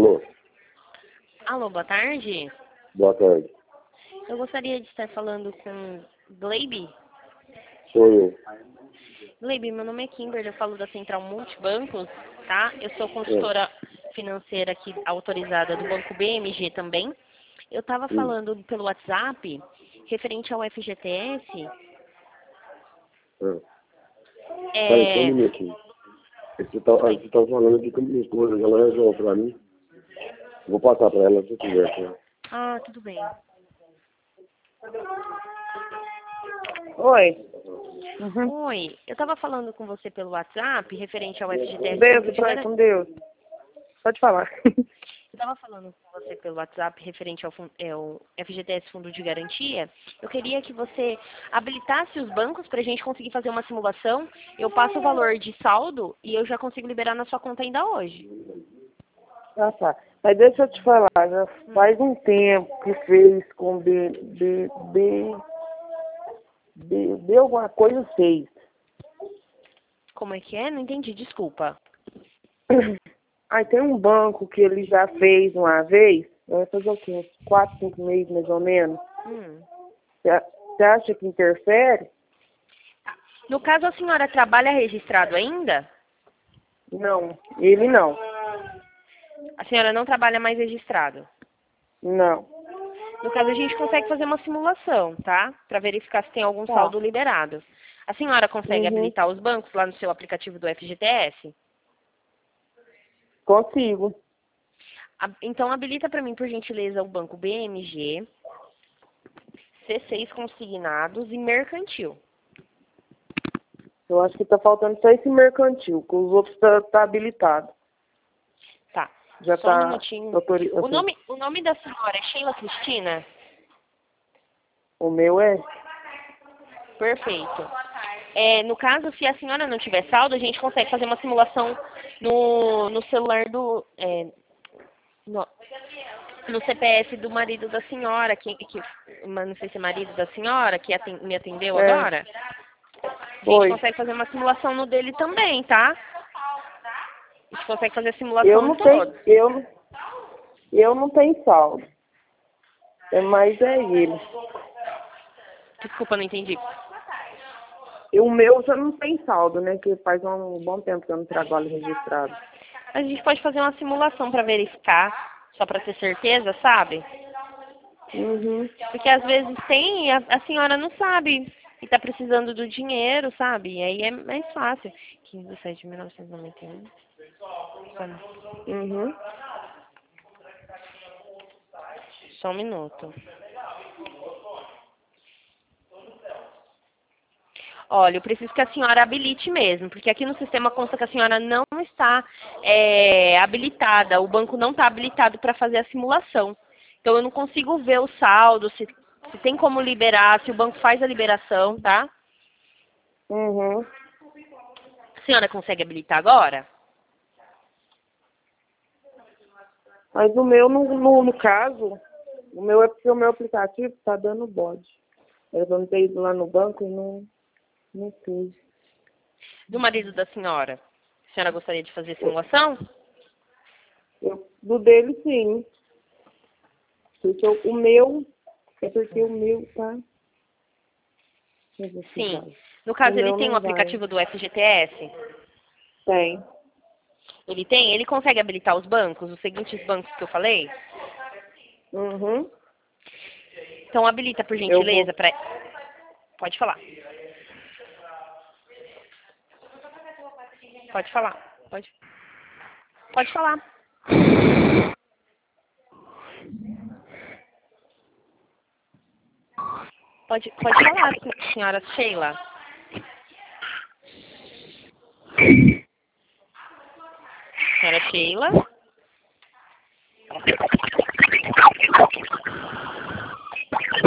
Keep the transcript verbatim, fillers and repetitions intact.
Alô? Alô, boa tarde. Boa tarde. Eu gostaria de estar falando com Gleibe. Sou eu. Gleibe, meu nome é Kimberly, eu falo da Central Multibancos, tá? Eu sou consultora financeira aqui, autorizada do Banco B M G também. Eu estava Hum. falando pelo WhatsApp, referente ao F G T S. Ah. É... Peraí, só um minutinho. Você tá, você tá falando aqui com minha esposa, ela resolve pra mim. Vou passar pra ela se eu tiver. Tá? Ah, tudo bem. Oi. Uhum. Oi, eu estava falando com você pelo WhatsApp, referente ao F G T S. Deus, Fundo de vai Garan- com Deus. Pode falar. Eu estava falando com você pelo WhatsApp referente ao, fun- é, o F G T S Fundo de Garantia. Eu queria que você habilitasse os bancos para a gente conseguir fazer uma simulação. Eu passo o valor de saldo e eu já consigo liberar na sua conta ainda hoje. Ah, tá. Mas deixa eu te falar, já faz um tempo que fez com B, B, B, B, B alguma coisa fez. Como é que é? Não entendi, desculpa. Aí tem um banco que ele já fez uma vez, vai fazer o quê? Uns quatro, cinco meses mais ou menos. Hum. Você acha que interfere? No caso, a senhora trabalha registrado ainda? Não, ele não. A senhora não trabalha mais registrado. Não. No caso, a gente consegue fazer uma simulação, tá? Para verificar se tem algum Tá. saldo liberado. A senhora consegue Uhum. habilitar os bancos lá no seu aplicativo do F G T S? Consigo. A- Então, habilita para mim, por gentileza, o banco B M G, C seis consignados e mercantil. Eu acho que tá faltando só esse mercantil, que os outros tá, tá habilitado. Tá, Já só um tá minutinho. autori- O assim, nome, o nome da senhora é Sheila Cristina? o meu é? Perfeito. É, no caso, se a senhora não tiver saldo, a gente consegue fazer uma simulação no, no celular do... é, no, no C P F do marido da senhora, que, que mas não sei se é marido da senhora, que aten- me atendeu É. agora. A gente Foi. consegue fazer uma simulação no dele também, tá? A gente consegue fazer a simulação Eu em não tenho, todos. eu, não- eu não tenho saldo. É mais é ele. Desculpa, não entendi. E o meu já não tem saldo, né? Que faz um bom tempo que eu não trabalho registrado. A gente pode fazer uma simulação para verificar, só para ter certeza, sabe? Uhum. Porque às vezes tem e a, a senhora não sabe e tá precisando do dinheiro, sabe? E aí é mais fácil. quinze de sete de mil novecentos e noventa e um. Uhum. Só um minuto. Olha, eu preciso que a senhora habilite mesmo, porque aqui no sistema consta que a senhora não está é, habilitada, o banco não está habilitado para fazer a simulação. Então eu não consigo ver o saldo, se, se tem como liberar, se o banco faz a liberação, tá? Uhum. A senhora consegue habilitar agora? Mas o meu, no, no, no caso, o meu é porque o meu aplicativo tá dando bode. Eu não tenho ido lá no banco e não, não fiz. Do marido da senhora, a senhora gostaria de fazer a simulação? Eu, do dele, sim. Porque o, o meu, é porque o meu tá... Deixa eu ver se Sim. vai. No caso, O ele meu tem o não vai. aplicativo do F G T S? Tem. Ele tem? Ele consegue habilitar os bancos, os seguintes bancos que eu falei? Uhum. Então habilita, por Eu gentileza, vou... para... Pode falar. Pode falar. Pode, pode falar. Pode, pode falar, senhora Sheila. Senhora Sheila?